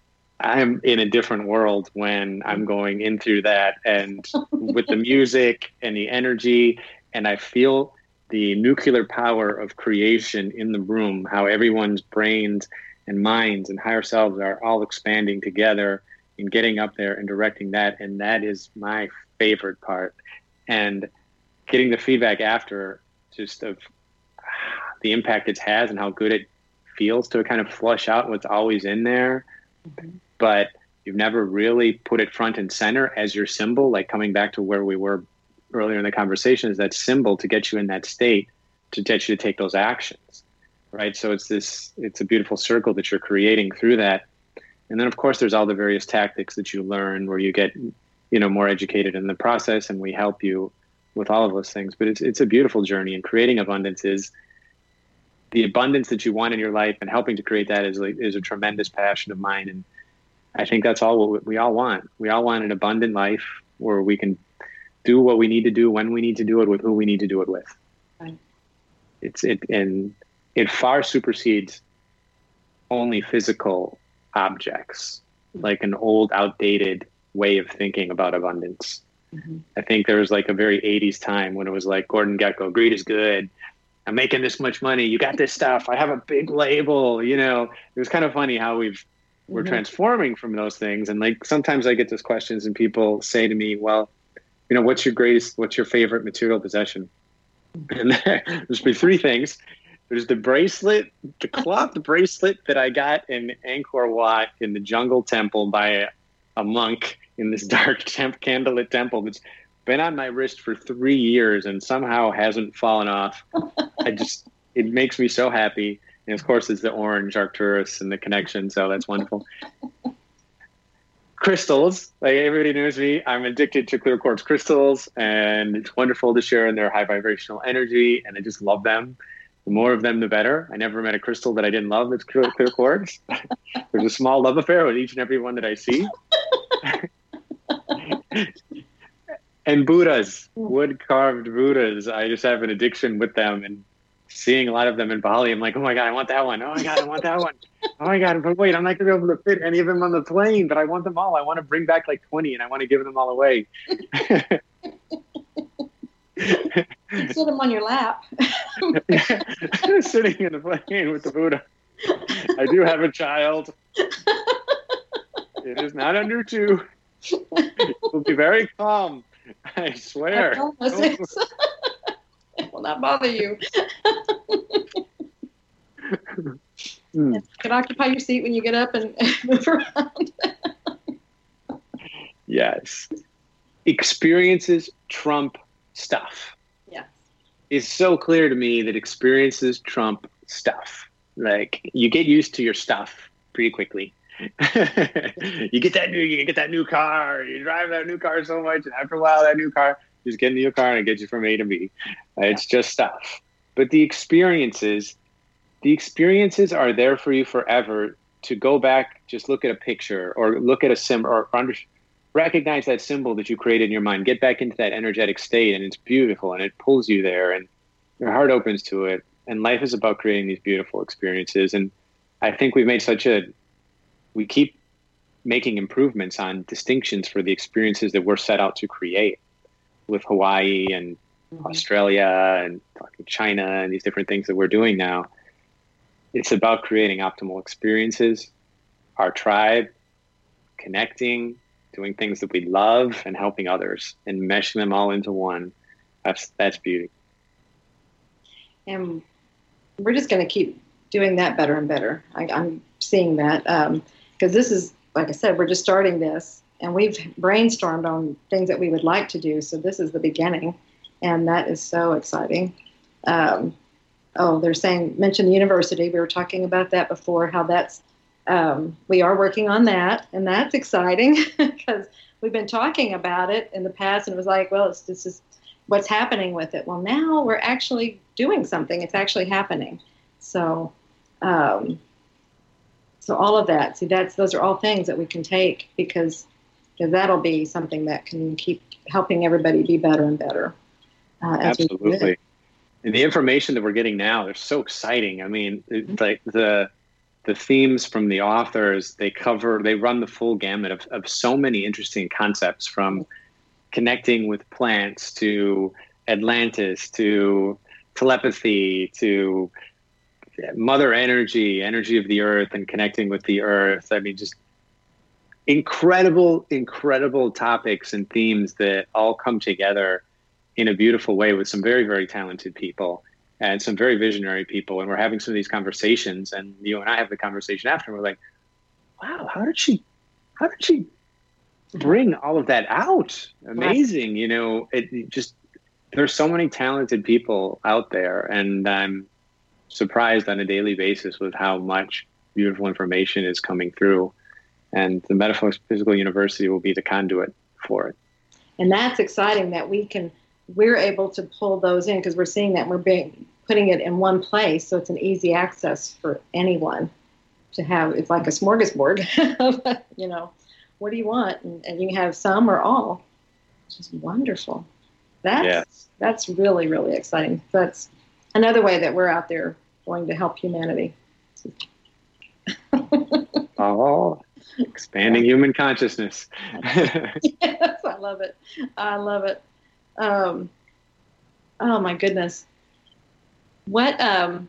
I'm in a different world when I'm going in through that and with the music and the energy, and I feel the nuclear power of creation in the room, how everyone's brains and minds and higher selves are all expanding together and getting up there and directing that. And that is my favorite part. And getting the feedback after, just of the impact it has and how good it feels to kind of flush out what's always in there. But you've never really put it front and center as your symbol, like coming back to where we were earlier in the conversation, is that symbol to get you in that state, to get you to take those actions, right? So it's a beautiful circle that you're creating through that. And then, of course, there's all the various tactics that you learn where you get, more educated in the process, and we help you with all of those things. But it's a beautiful journey, and creating abundance is the abundance that you want in your life, and helping to create that is a tremendous passion of mine. And I think that's all what we all want. We all want an abundant life where we can do what we need to do when we need to do it with who we need to do it with. Right. And it far supersedes only physical objects, like an old, outdated way of thinking about abundance. Mm-hmm. I think there was like a very 80s time when it was like Gordon Gekko, greed is good. I'm making this much money. You got this stuff. I have a big label. It was kind of funny how we're transforming from those things. And like, sometimes I get those questions and people say to me, well, what's your favorite material possession? And there's been three things. There's the bracelet, the cloth bracelet that I got in Angkor Wat in the jungle temple by a monk in this dark candlelit temple that's been on my wrist for 3 years and somehow hasn't fallen off. It makes me so happy. And of course, it's the orange Arcturus and the connection. So that's wonderful. Crystals, like everybody knows me, I'm addicted to clear quartz crystals, and it's wonderful to share in their high vibrational energy. And I just love them. The more of them, the better. I never met a crystal that I didn't love that's clear quartz. There's a small love affair with each and every one that I see. And Buddhas, wood-carved Buddhas. I just have an addiction with them, and seeing a lot of them in Bali, I'm like, oh my God, I want that one. Oh my God, I want that one. Oh my God, but wait, I'm not going to be able to fit any of them on the plane, but I want them all. I want to bring back like 20 and I want to give them all away. can sit him on your lap. Sitting in the plane with the Buddha. I do have a child. It is not under 2. It will be very calm. I swear. I promise. It will not bother you. You can occupy your seat when you get up and move around. Yes. Experiences trump stuff. Yeah. It's so clear to me that experiences trump stuff. Like, you get used to your stuff pretty quickly. you get that new car, you drive that new car so much, and after a while that new car just get into your car and it gets you from A to B. It's just stuff. But the experiences are there for you forever to go back, just look at a picture or look at a symbol or recognize that symbol that you created in your mind, get back into that energetic state, and it's beautiful and it pulls you there and your heart opens to it. And life is about creating these beautiful experiences. And I think we keep making improvements on distinctions for the experiences that we're set out to create with Hawaii and Australia and fucking China and these different things that we're doing now. It's about creating optimal experiences, our tribe, connecting, doing things that we love, and helping others, and meshing them all into one. That's beauty. And we're just going to keep doing that better and better. I'm seeing that because this is, like I said, we're just starting this, and we've brainstormed on things that we would like to do. So this is the beginning, and that is so exciting. They're saying, mention the university. We were talking about that before, how that's, we are working on that, and that's exciting because we've been talking about it in the past, and it was like, well, this is what's happening with it. Well, now we're actually doing something. It's actually happening. So, so all of that, those are all things that we can take because that'll be something that can keep helping everybody be better and better. Absolutely. And the information that we're getting now, they're so exciting. I mean, like the themes from the authors, they run the full gamut of so many interesting concepts, from connecting with plants to Atlantis to telepathy to mother energy of the earth and connecting with the earth. I mean, just incredible topics and themes that all come together in a beautiful way with some very, very talented people and some very visionary people. And we're having some of these conversations, and you and I have the conversation after, and we're like, wow, how did she bring all of that out? Amazing. You know, there's so many talented people out there, and I'm surprised on a daily basis with how much beautiful information is coming through. And the Metaphysical University will be the conduit for it. And that's exciting that we're able to pull those in, because we're seeing that we're putting it in one place, so it's an easy access for anyone to have. It's like a smorgasbord of, you know, what do you want? And you can have some or all, which is wonderful. That's really, really exciting. That's another way that we're out there going to help humanity. Oh, expanding human consciousness. Yes, I love it. Oh my goodness. What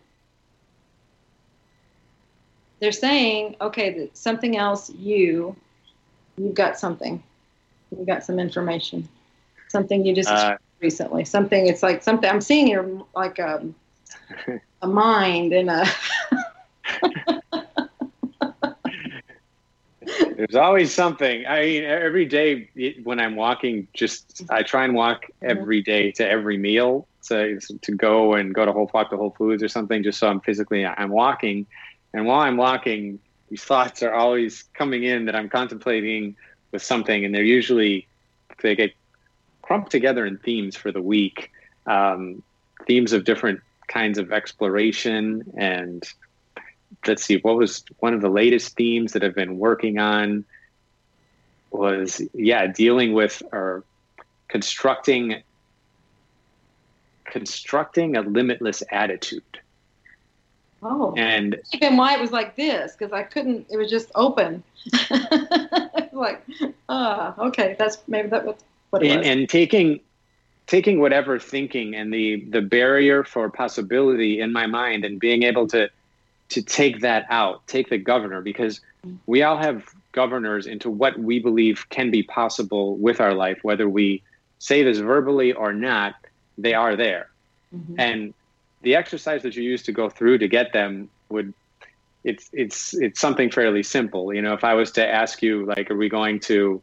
they're saying, okay, that something else, you've got something. You got some information. Something you just recently. Something, it's like something I'm seeing here, like a mind and a There's always something. I mean, every day when I'm walking, I try and walk every day to every meal to go to Whole Foods or something, just so I'm walking. And while I'm walking, these thoughts are always coming in that I'm contemplating with something, and they get clumped together in themes for the week, themes of different kinds of exploration. And let's see, what was one of the latest themes that I've been working on was, dealing with or constructing a limitless attitude. Oh, and even why it was like this, because I couldn't, it was just open. Like, okay, that's maybe that was what it was. And taking taking whatever thinking and the barrier for possibility in my mind and being able to take that out, take the governor, because we all have governors into what we believe can be possible with our life, whether we say this verbally or not, they are there. Mm-hmm. And the exercise that you use to go through to get them it's something fairly simple. You know, if I was to ask you, like, are we going to,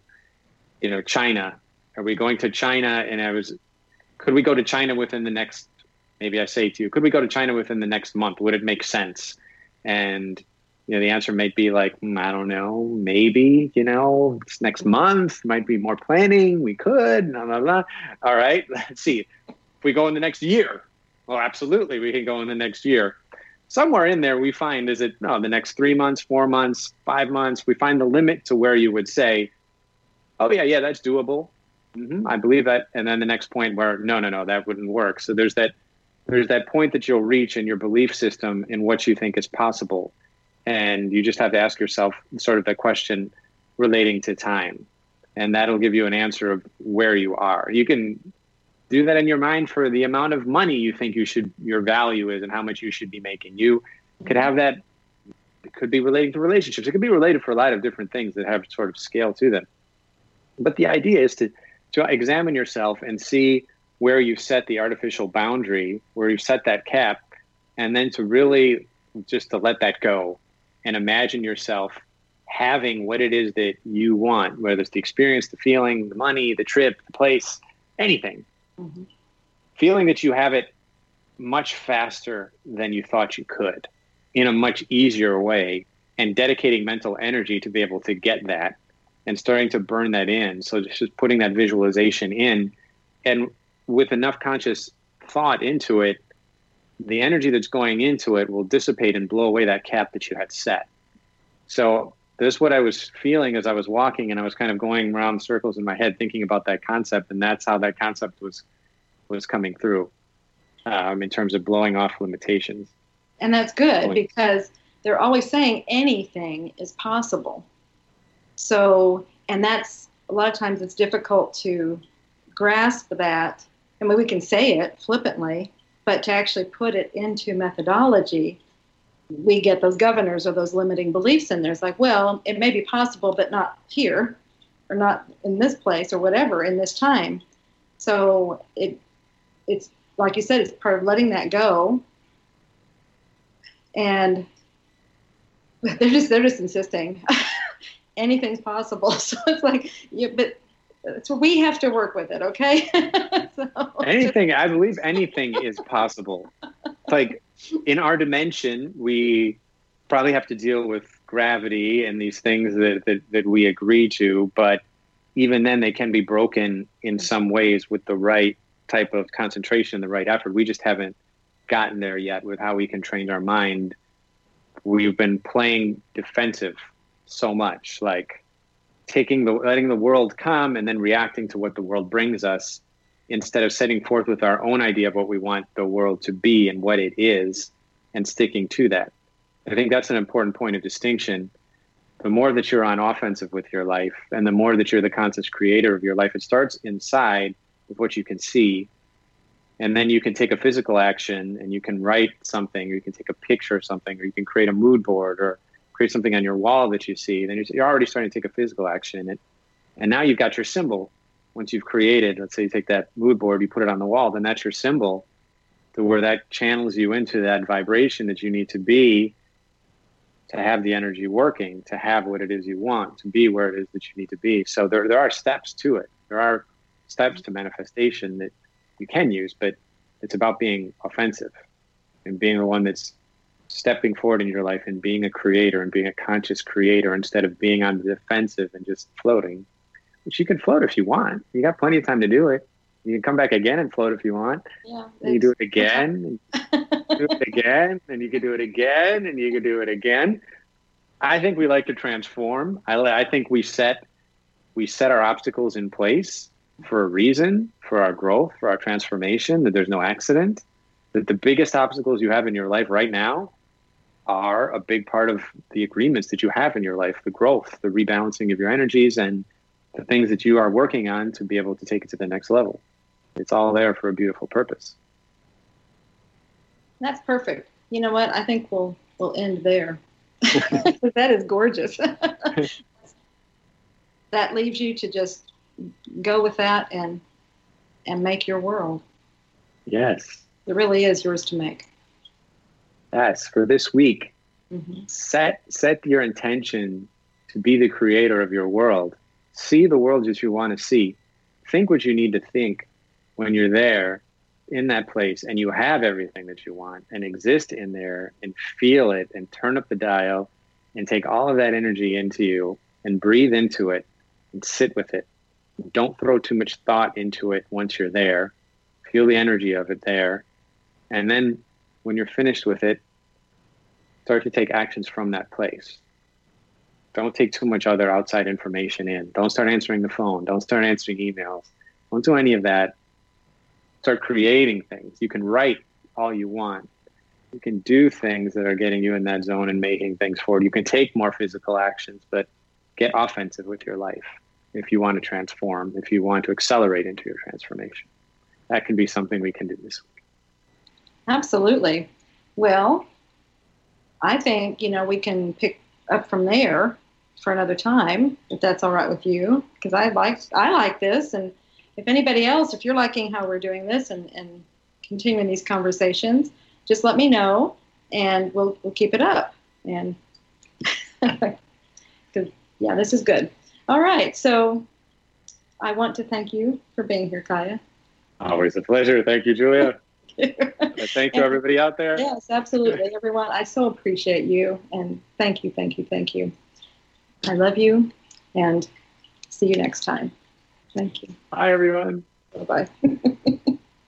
China? Are we going to China? And could we go to China within the next, maybe I say to you, could we go to China within the next month? Would it make sense? And, the answer might be like, I don't know, maybe, it's next month, might be more planning. We could, blah, blah, blah. All right, let's see. If we go in the next year, well, absolutely, we can go in the next year. Somewhere in there, we find, the next 3 months, 4 months, 5 months, we find the limit to where you would say, oh, yeah, that's doable. Mm-hmm, I believe that. And then the next point where, no, that wouldn't work. So there's that point that you'll reach in your belief system in what you think is possible. And you just have to ask yourself sort of the question relating to time. And that'll give you an answer of where you are. You can do that in your mind for the amount of money you think your value is and how much you should be making. You could have that. It could be relating to relationships. It could be related for a lot of different things that have sort of scale to them. But the idea is to examine yourself and see where you set the artificial boundary, where you set that cap, and then to really just to let that go and imagine yourself having what it is that you want, whether it's the experience, the feeling, the money, the trip, the place, anything. Mm-hmm. Feeling that you have it much faster than you thought you could, in a much easier way, and dedicating mental energy to be able to get that and starting to burn that in. So just putting that visualization in, and with enough conscious thought into it, the energy that's going into it will dissipate and blow away that cap that you had set. So this is what I was feeling as I was walking, and I was kind of going around circles in my head thinking about that concept, and that's how that concept was coming through in terms of blowing off limitations. And that's good, because they're always saying anything is possible. So, and that's, a lot of times it's difficult to grasp that. I mean, we can say it flippantly, but to actually put it into methodology, we get those governors or those limiting beliefs in there. It's like, well, it may be possible, but not here, or not in this place, or whatever, in this time. So it's like you said, it's part of letting that go. And they're just insisting anything's possible. So it's like, but so we have to work with it, okay? I believe anything is possible. Like, in our dimension, we probably have to deal with gravity and these things that we agree to, but even then they can be broken in some ways with the right type of concentration, the right effort. We just haven't gotten there yet with how we can train our mind. We've been playing defensive so much, like letting the world come and then reacting to what the world brings us, instead of setting forth with our own idea of what we want the world to be and what it is, and sticking to that. I think that's an important point of distinction. The more that you're on offensive with your life, and the more that you're the conscious creator of your life, it starts inside with what you can see. And then you can take a physical action, and you can write something, or you can take a picture of something, or you can create a mood board, or create something on your wall that you see. Then you're already starting to take a physical action. And now you've got your symbol. Once you've created, let's say you take that mood board, you put it on the wall, then that's your symbol, to where that channels you into that vibration that you need to be, to have the energy working, to have what it is you want, to be where it is that you need to be. So there are steps to it. There are steps to manifestation that you can use, but it's about being offensive and being the one that's stepping forward in your life and being a creator and being a conscious creator, instead of being on the defensive and just floating. Which you can float if you want. You got plenty of time to do it. You can come back again and float if you want. Yeah, you can do it again, and do it again, and you can do it again, and you can do it again. I think we like to transform. I think we set our obstacles in place for a reason, for our growth, for our transformation, that there's no accident, that the biggest obstacles you have in your life right now are a big part of the agreements that you have in your life, the growth, the rebalancing of your energies, and the things that you are working on to be able to take it to the next level. it's all there for a beautiful purpose. That's perfect. You know what? I think we'll end there. That is gorgeous. That leaves you to just go with that and make your world. Yes. It really is yours to make. Yes. For this week, Mm-hmm. set your intention to be the creator of your world. See the world as you want to see. Think what you need to think when you're there in that place and you have everything that you want, and exist in there and feel it and turn up the dial and take all of that energy into you and breathe into it and sit with it. Don't throw too much thought into it once you're there. Feel the energy of it there. And then when you're finished with it, start to take actions from that place. Don't take too much other outside information in. Don't start answering the phone. Don't start answering emails. Don't do any of that. Start creating things. You can write all you want. You can do things that are getting you in that zone and making things forward. You can take more physical actions, but get offensive with your life if you want to transform, if you want to accelerate into your transformation. That can be something we can do this week. Absolutely. Well, I think, we can pick up from there for another time, if that's all right with you, because I like this. And if anybody else, if you're liking how we're doing this and continuing these conversations, just let me know and we'll keep it up. And because, yeah, this is good. All right. So I want to thank you for being here, Kaya. Always a pleasure. Thank you, Julia. Thank you, everybody out there. Yes, absolutely. Everyone, I so appreciate you. And thank you, thank you, thank you. I love you. And see you next time. Thank you. Bye, everyone. Bye-bye.